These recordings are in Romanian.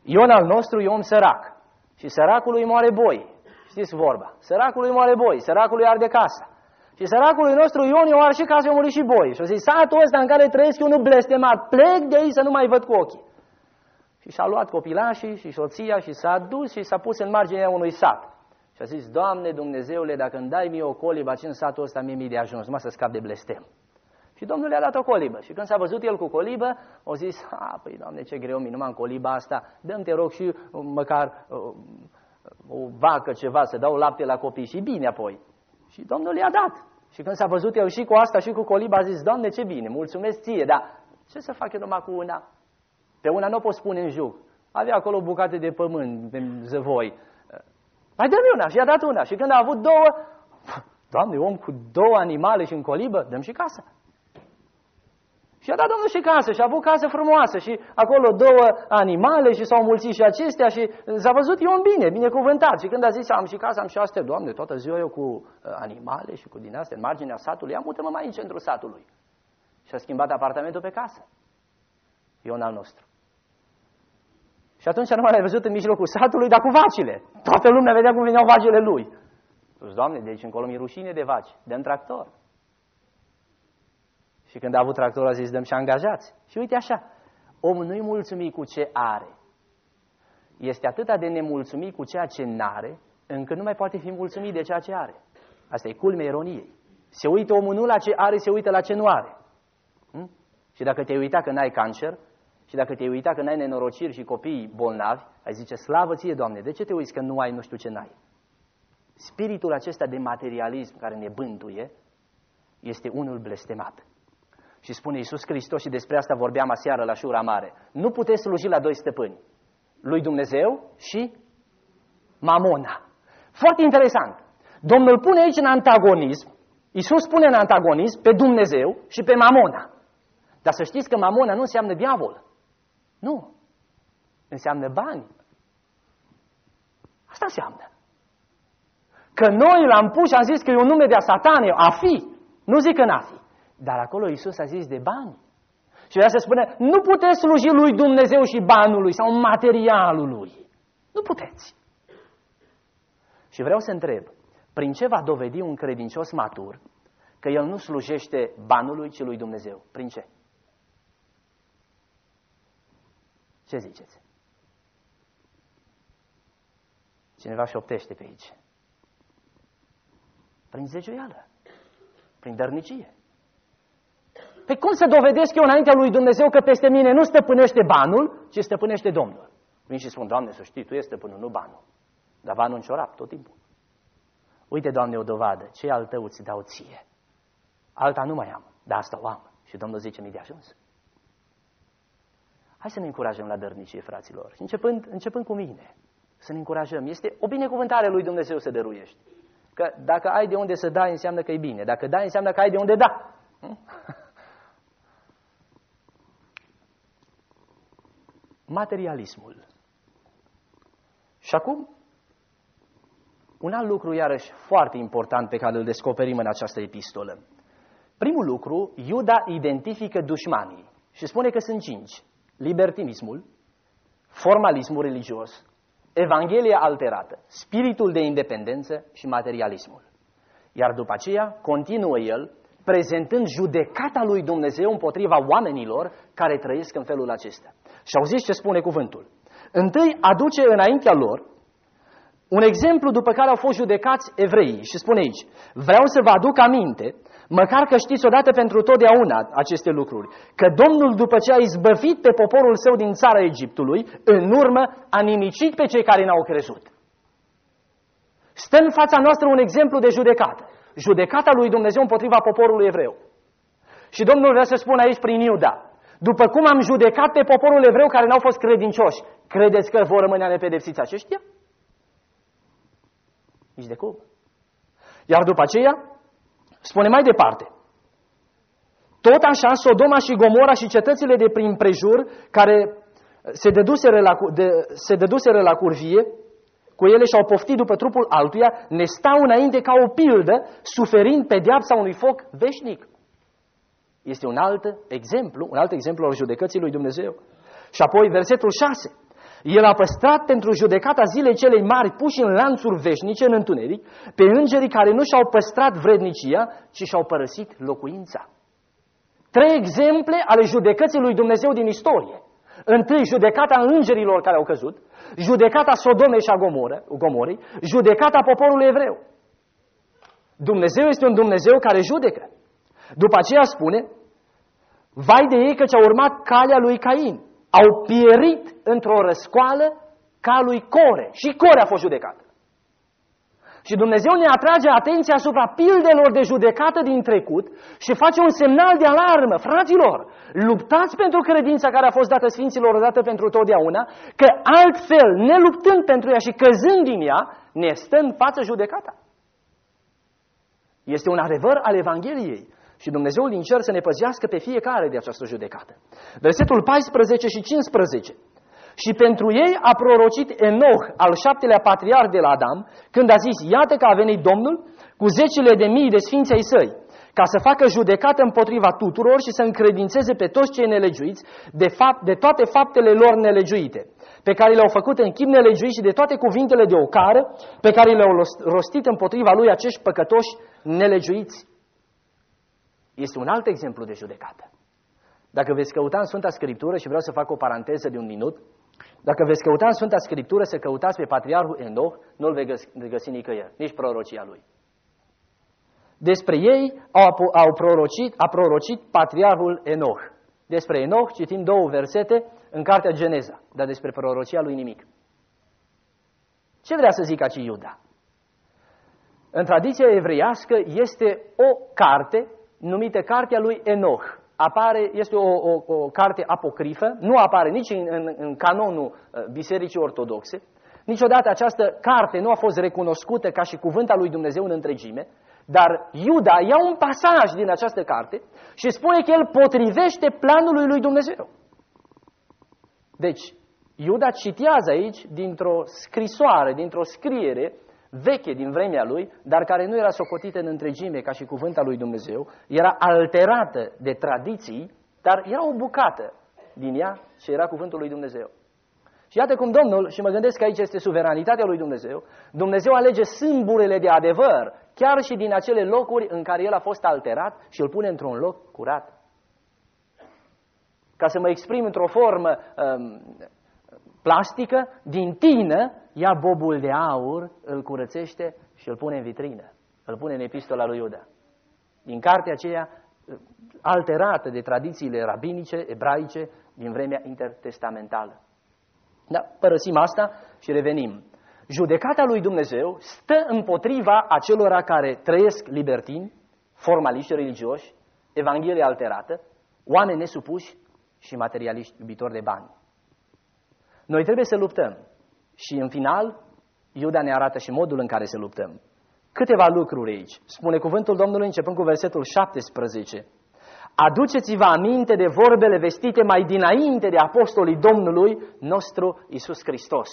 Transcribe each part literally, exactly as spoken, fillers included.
Ion al nostru e om sărac și săracului moare boi. Știți vorba? Săracului moare boi, săracului arde casa. Și săracului nostru Ion i-o arde și casă, i-o muri și boi. Și o zis, satul ăsta în care trăiesc eu nu blestemat, plec de aici să nu mai văd cu ochii. Și și-a luat copilașii și soția și s-a dus și s-a pus în marginea unui sat. Și a zis, Doamne Dumnezeule, dacă îmi dai mie o colibă aici în satul ăsta, mie mi de ajuns, numai să scap de blestem. Și Domnul i-a dat o colibă. Și când s-a văzut el cu colibă, a zis, ha, păi Doamne, ce greu mi numai în coliba asta, dă-mi te rog și măcar uh, o vacă ceva, să dau lapte la copii și bine apoi. Și Domnul i-a dat. Și când s-a văzut el și cu asta și cu coliba, a zis, Doamne, ce bine, mulțumesc ție, dar ce să fac eu numai cu una? Pe una nu o pot spune în juc. Avea acolo bucate de pământ, de zăvoi. Mai dă-mi una și i-a dat una. Și când a avut două, Doamne, om cu două animale și în colibă, dăm și casa. Și a dat Domnul și casă și a avut casă frumoasă și acolo două animale și s-au mulțit și acestea și s-a văzut Ion bine, binecuvântat. Și când a zis, am și casă, am și astea, Doamne, toată ziua eu cu animale și cu din astea în marginea satului, ia mută-mă mai în centrul satului. Și a schimbat apartamentul pe casă. Ion al nostru. Și atunci nu mai l-ai văzut în mijlocul satului, dar cu vacile. Toată lumea vedea cum veneau vacile lui. Spus, Doamne, de aici încolo mi-e rușine de vaci, dăm tractor. Și când a avut tractorul a zis, dăm și angajați. Și uite așa, omul nu-i mulțumit cu ce are. Este atât de nemulțumit cu ceea ce n-are, încât nu mai poate fi mulțumit de ceea ce are. Asta e culmea ironiei. Se uită omul nu la ce are, se uită la ce nu are. Hm? Și dacă te-ai uitat că n-ai cancer, și dacă te-ai uitat că n-ai nenorociri și copii bolnavi, ai zice, slavă ție, Doamne, de ce te uiți că nu ai nu știu ce n-ai? Spiritul acesta de materialism care ne bântuie este unul blestemat. Și spune Iisus Hristos, și despre asta vorbeam aseară la Șura Mare, nu puteți sluji la doi stăpâni, lui Dumnezeu și Mamona. Foarte interesant. Domnul pune aici în antagonism, Iisus pune în antagonism pe Dumnezeu și pe Mamona. Dar să știți că Mamona nu înseamnă diavol. Nu. Înseamnă bani. Asta înseamnă. Că noi l-am pus și am zis că e un nume de a satane, a fi. Nu zic că n-a fi. Dar acolo Iisus a zis de bani. Și vrea să spune, nu puteți sluji lui Dumnezeu și banului sau materialului. Nu puteți. Și vreau să întreb, prin ce va dovedi un credincios matur că el nu slujește banului, ci lui Dumnezeu? Prin ce? Ce ziceți? Cineva șoptește pe aici. Prin zeciuială. Prin dărnicie. Păi cum să dovedesc eu înaintea lui Dumnezeu că peste mine nu stăpânește banul, ci stăpânește Domnul? Vin și spun, Doamne, să știi, Tu ești stăpânul, nu banul. Dar banul în ciorap tot timpul. Uite, Doamne, o dovadă. Ce al Tău îți dau ție? Alta nu mai am, dar asta o am. Și Domnul zice, mi de ajuns. Hai să ne încurajăm la dărnicie, fraților. Și începând, începând cu mine, să ne încurajăm. Este o binecuvântare lui Dumnezeu să dăruiești. Că dacă ai de unde să dai, înseamnă că e bine. Dacă dai, înseamnă că ai de unde da. Materialismul. Și acum, un alt lucru, iarăși, foarte important pe care îl descoperim în această epistolă. Primul lucru, Iuda identifică dușmanii și spune că sunt cinci. Libertinismul, formalismul religios, Evanghelia alterată, spiritul de independență și materialismul. Iar după aceea continuă el prezentând judecata lui Dumnezeu împotriva oamenilor care trăiesc în felul acesta. Și auziți ce spune cuvântul. Întâi aduce înaintea lor un exemplu după care au fost judecați evreii și spune aici, vreau să vă aduc aminte, măcar că știți odată pentru totdeauna aceste lucruri, că Domnul, după ce a izbăvit pe poporul său din țara Egiptului, în urmă a nimicit pe cei care n-au crezut. Stă în fața noastră un exemplu de judecată. Judecata lui Dumnezeu împotriva poporului evreu. Și Domnul vrea să spună aici prin Iuda, după cum am judecat pe poporul evreu care n-au fost credincioși, credeți că vor rămâne nepedepsiți aceștia? Nici de cum. Iar după aceea, spune mai departe, tot așa Sodoma și Gomora și cetățile de prin prejur care se dăduseră la, de, se dăduseră la curvie, cu ele și-au poftit după trupul altuia, ne stau înainte ca o pildă, suferind pedeapsa unui foc veșnic. Este un alt exemplu, un alt exemplu al judecății lui Dumnezeu. Și apoi versetul șase. El a păstrat pentru judecata zilei celei mari puși în lanțuri veșnice în întuneric pe îngerii care nu și-au păstrat vrednicia, ci și-au părăsit locuința. Trei exemple ale judecății lui Dumnezeu din istorie. Întâi, judecata îngerilor care au căzut, judecata Sodomei și a Gomorei, judecata poporului evreu. Dumnezeu este un Dumnezeu care judecă. După aceea spune, vai de ei căci au urmat calea lui Cain. Au pierit într-o răscoală ca lui Core. Și Core a fost judecat. Și Dumnezeu ne atrage atenția asupra pildelor de judecată din trecut și face un semnal de alarmă. Fraților, luptați pentru credința care a fost dată Sfinților odată pentru totdeauna, că altfel, ne luptând pentru ea și căzând din ea, ne stă în față judecata. Este un adevăr al Evangheliei. Și Dumnezeul din cer să ne păzească pe fiecare de această judecată. Versetul paisprezece și cincisprezece. Și pentru ei a prorocit Enoch, al șaptelea patriarh de la Adam, când a zis, iată că a venit Domnul cu zecile de mii de sfinți ai săi, ca să facă judecată împotriva tuturor și să încredințeze pe toți cei nelegiuiți de, fapt, de toate faptele lor nelegiuite, pe care le-au făcut în chip nelegiuit și de toate cuvintele de ocară pe care le-au rostit împotriva lui acești păcătoși nelegiuiți. Este un alt exemplu de judecată. Dacă veți căuta în Sfânta Scriptură, și vreau să fac o paranteză de un minut, dacă veți căuta în Sfânta Scriptură să căutați pe patriarhul Enoch, nu-l vei găsi, găsi nicăieri, nici prorocia lui. Despre ei au, au prorocit, a prorocit patriarhul Enoch. Despre Enoch citim două versete în cartea Geneza, dar despre prorocia lui nimic. Ce vrea să zic aici Iuda? În tradiția evreiască este o carte numită Cartea lui Enoch. Apare, este o, o, o carte apocrifă, nu apare nici în, în, în canonul Bisericii Ortodoxe. Niciodată această carte nu a fost recunoscută ca și cuvânt al lui Dumnezeu în întregime, dar Iuda ia un pasaj din această carte și spune că el potrivește planului lui Dumnezeu. Deci, Iuda citează aici dintr-o scrisoare, dintr-o scriere veche din vremea lui, dar care nu era socotită în întregime ca și cuvânt al lui Dumnezeu, era alterată de tradiții, dar era o bucată din ea și era cuvântul lui Dumnezeu. Și iată cum Domnul, și mă gândesc că aici este suveranitatea lui Dumnezeu, Dumnezeu alege sâmburele de adevăr, chiar și din acele locuri în care el a fost alterat și îl pune într-un loc curat. Ca să mă exprim într-o formă um, plastică, din tină, ia bobul de aur, îl curățește și îl pune în vitrină. Îl pune în epistola lui Iuda. Din cartea aceea alterată de tradițiile rabinice, ebraice, din vremea intertestamentală. Da, părăsim asta și revenim. Judecata lui Dumnezeu stă împotriva acelora care trăiesc libertini, formaliști religioși, evanghelie alterată, oameni nesupuși și materialiști iubitori de bani. Noi trebuie să luptăm. Și în final, Iuda ne arată și modul în care să luptăm. Câteva lucruri aici. Spune cuvântul Domnului începând cu versetul șaptesprezece. Aduceți-vă aminte de vorbele vestite mai dinainte de apostolii Domnului nostru Iisus Hristos.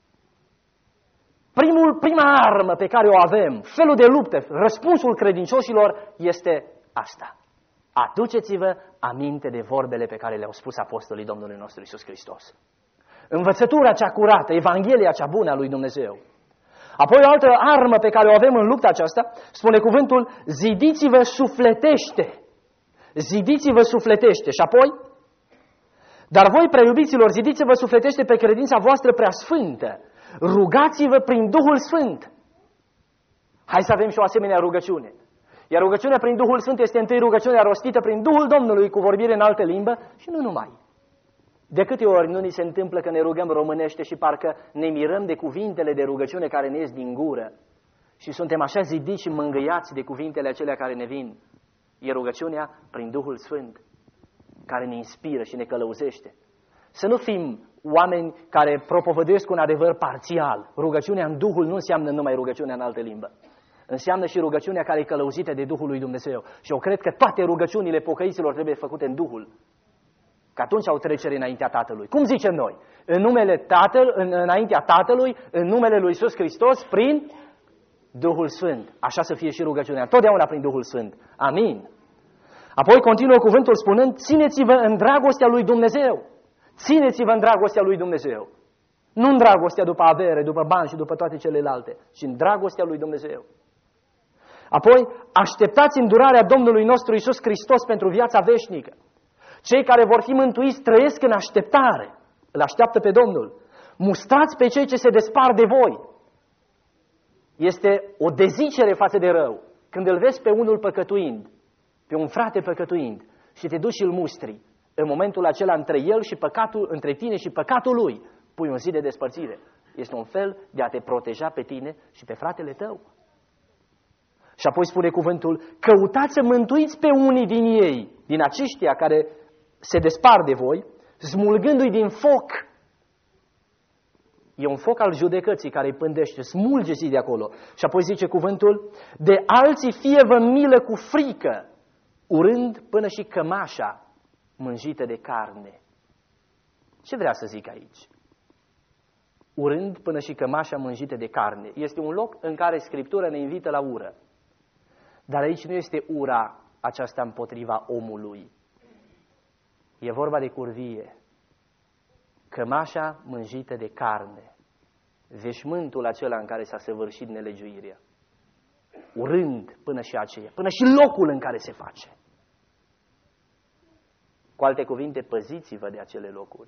Primul, prima armă pe care o avem, felul de luptă, răspunsul credincioșilor este asta. Aduceți-vă aminte de vorbele pe care le-au spus apostolii Domnului nostru Iisus Hristos. Învățătura cea curată, Evanghelia cea bună a lui Dumnezeu. Apoi o altă armă pe care o avem în lupta aceasta, spune cuvântul, zidiți-vă sufletește. Zidiți-vă sufletește. Și apoi, dar voi, preiubiților, zidiți-vă sufletește pe credința voastră prea sfântă. Rugați-vă prin Duhul Sfânt. Hai să avem și o asemenea rugăciune. Iar rugăciunea prin Duhul Sfânt este întâi rugăciunea rostită prin Duhul Domnului cu vorbire în altă limbă și nu numai. De câte ori nu ni se întâmplă că ne rugăm românește și parcă ne mirăm de cuvintele de rugăciune care ne ies din gură și suntem așa zidiți și mângâiați de cuvintele acelea care ne vin. E rugăciunea prin Duhul Sfânt care ne inspiră și ne călăuzește. Să nu fim oameni care propovăduiesc un adevăr parțial. Rugăciunea în Duhul nu înseamnă numai rugăciunea în altă limbă. Înseamnă și rugăciunea care e călăuzită de Duhul lui Dumnezeu. Și eu cred că toate rugăciunile pocăiților trebuie făcute în Duhul. Că atunci au trecere înaintea Tatălui. Cum zicem noi? În numele Tatăl, în, înaintea Tatălui, în numele lui Iisus Hristos, prin Duhul Sfânt. Așa să fie și rugăciunea. Totdeauna prin Duhul Sfânt. Amin. Apoi continuă cuvântul spunând, țineți-vă în dragostea lui Dumnezeu. Țineți-vă în dragostea lui Dumnezeu. Nu în dragostea după avere, după bani și după toate celelalte, ci în dragostea lui Dumnezeu. Apoi, așteptați îndurarea Domnului nostru Iisus Hristos pentru viața veșnică. Cei care vor fi mântuiți trăiesc în așteptare. Îl așteaptă pe Domnul. Mustrați pe cei ce se despar de voi. Este o dezicere față de rău. Când îl vezi pe unul păcătuind, pe un frate păcătuind, și te duci și îl mustri, în momentul acela între el și păcatul, între tine și păcatul lui, pui un zid de despărțire. Este un fel de a te proteja pe tine și pe fratele tău. Și apoi spune cuvântul, căutați să mântuiți pe unii din ei, din aceștia care se despar de voi, smulgându-i din foc. E un foc al judecății care îi pândește, smulgeți de acolo. Și apoi zice cuvântul, de alții fie-vă milă cu frică, urând până și cămașa mânjită de carne. Ce vrea să zic aici? Urând până și cămașa mânjită de carne. Este un loc în care Scriptura ne invită la ură. Dar aici nu este ura aceasta împotriva omului. E vorba de curvie. Cămașa mânjită de carne. Veșmântul acela în care s-a săvârșit nelegiuirea. Urând până și aceea, până și locul în care se face. Cu alte cuvinte, păziți-vă de acele locuri.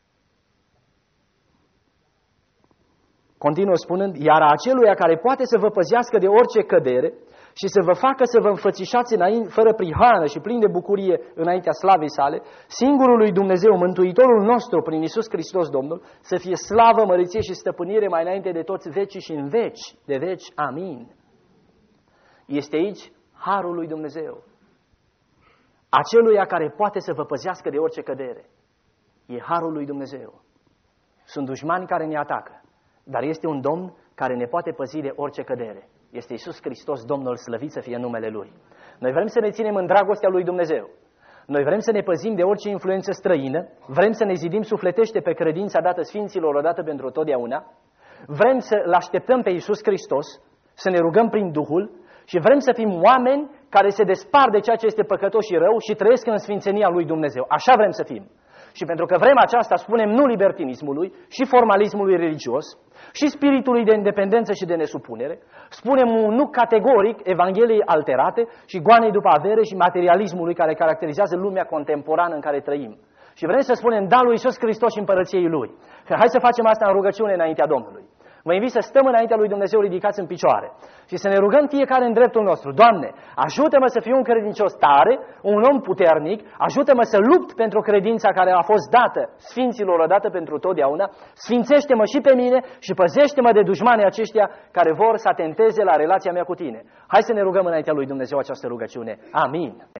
Continuă spunând, iar aceluia care poate să vă păzească de orice cădere și să vă facă să vă înfățișați înainte, fără prihană și plin de bucurie înaintea slavei sale, singurului Dumnezeu, Mântuitorul nostru, prin Iisus Hristos Domnul, să fie slavă, măriție și stăpânire mai înainte de toți vecii și în veci, de veci. Amin. Este aici harul lui Dumnezeu. Aceluia care poate să vă păzească de orice cădere. E harul lui Dumnezeu. Sunt dușmani care ne atacă, dar este un Domn care ne poate păzi de orice cădere. Este Iisus Hristos, Domnul, slăvit să fie numele Lui. Noi vrem să ne ținem în dragostea lui Dumnezeu. Noi vrem să ne păzim de orice influență străină, vrem să ne zidim sufletește pe credința dată Sfinților odată pentru totdeauna, vrem să-L așteptăm pe Iisus Hristos, să ne rugăm prin Duhul și vrem să fim oameni care se despart de ceea ce este păcătos și rău și trăiesc în sfințenia lui Dumnezeu. Așa vrem să fim. Și pentru că vrem aceasta, spunem nu libertinismului și formalismului religios și spiritului de independență și de nesupunere, spunem un nu categoric Evangheliei alterate și goanei după avere și materialismului care caracterizează lumea contemporană în care trăim. Și vrem să spunem da lui Iisus Hristos și împărăției Lui. Și hai să facem asta în rugăciune înaintea Domnului. Vă invit să stăm înaintea lui Dumnezeu ridicați în picioare și să ne rugăm fiecare în dreptul nostru. Doamne, ajută-mă să fiu un credincios tare, un om puternic, ajută-mă să lupt pentru credința care a fost dată Sfinților odată pentru totdeauna, sfințește-mă și pe mine și păzește-mă de dușmanii aceștia care vor să atenteze la relația mea cu Tine. Hai să ne rugăm înaintea lui Dumnezeu această rugăciune. Amin.